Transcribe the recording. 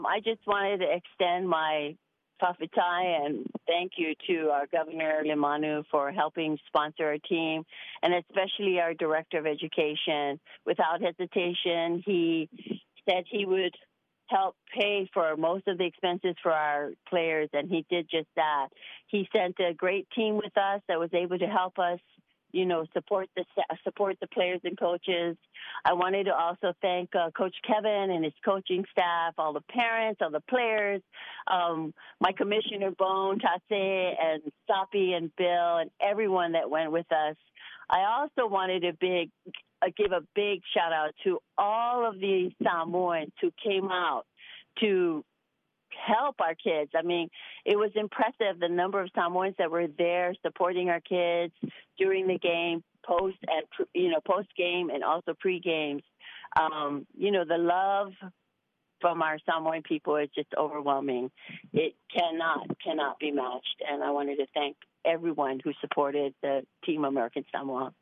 I just wanted to extend my whakapapa and thank you to our Governor Limanu for helping sponsor our team, and especially our Director of Education. Without hesitation, he said he would help pay for most of the expenses for our players, and he did just that. He sent a great team with us that was able to help us, support the players and coaches. I wanted to also thank Coach Kevin and his coaching staff, all the parents, all the players, my commissioner, Bone, Tase, and Sapi and Bill, and everyone that went with us. I also wanted to give a big shout-out to all of the Samoans who came out to help our kids. I mean, it was impressive, the number of Samoans that were there supporting our kids during the game, post game and also pre-games. The love from our Samoan people is just overwhelming. It cannot be matched. And I wanted to thank everyone who supported the Team American Samoa.